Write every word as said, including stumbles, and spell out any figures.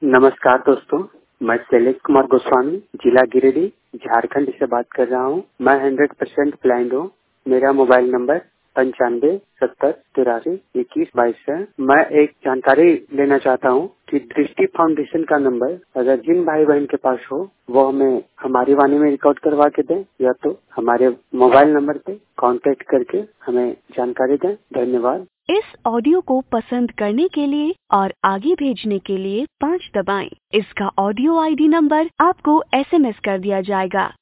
नमस्कार दोस्तों, मैं शैलेश कुमार गोस्वामी, जिला गिरिडीह, झारखंड से बात कर रहा हूँ। मैं हंड्रेड परसेंट ब्लाइंड हूँ। मेरा मोबाइल नंबर पंचानवे सत्तर तिरासी इक्कीस बाईस है। मैं एक जानकारी लेना चाहता हूँ कि दृष्टि फाउंडेशन का नंबर अगर जिन भाई बहन के पास हो वो हमें हमारी वाणी में रिकॉर्ड करवा के दें या तो हमारे मोबाइल नंबर पे कांटेक्ट करके हमें जानकारी दें। धन्यवाद। इस ऑडियो को पसंद करने के लिए और आगे भेजने के लिए पाँच दबाएं। इसका ऑडियो आईडी नंबर आपको एसएमएस कर दिया जाएगा।